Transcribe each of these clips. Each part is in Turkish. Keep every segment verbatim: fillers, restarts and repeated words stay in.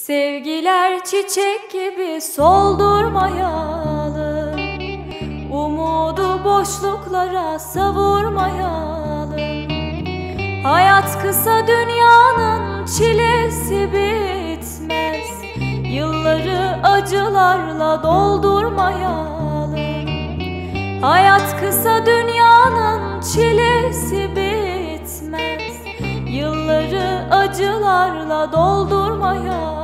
Sevgiler çiçek gibi soldurmayalım, umudu boşluklara savurmayalım. Hayat kısa, dünyanın çilesi bitmez, yılları acılarla doldurmayalım. Hayat kısa, dünyanın çilesi bitmez, yılları acılarla doldurmayalım.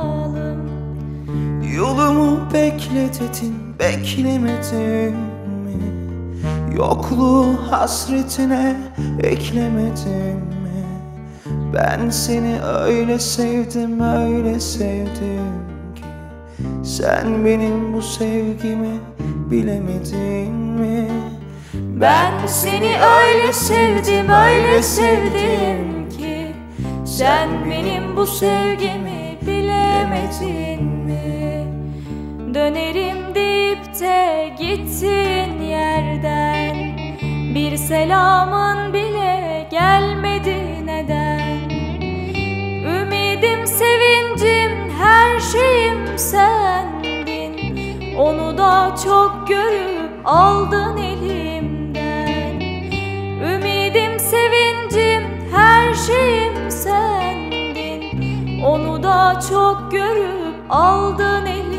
Yolumu beklettin, beklemedin mi? Yokluğu hasretine eklemedin mi? Ben seni öyle sevdim, öyle sevdim ki sen benim bu sevgimi bilemedin mi? Ben seni öyle sevdim, öyle sevdim ki sen benim bu sevgimi bilemedin mi? Dönerim deyip de gittin yerden, bir selamın bile gelmedi neden? Ümidim, sevincim, her şeyim sendin, onu da çok görüp aldın elimden. Ümidim, sevincim, her şeyim sendin, onu da çok görüp aldın elimden.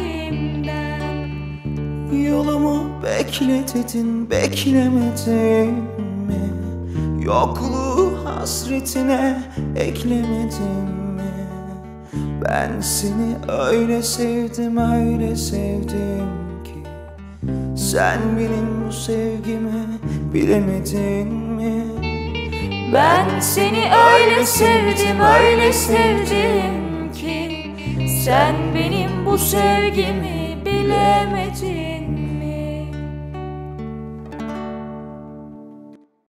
Yolumu beklettin, beklemedin mi? Yokluğu hasretine eklemedin mi? Ben seni öyle sevdim, öyle sevdim ki sen benim bu sevgimi bilemedin mi? Ben seni öyle sevdim, öyle sevdim ki sen benim bu sevgimi bilemedin.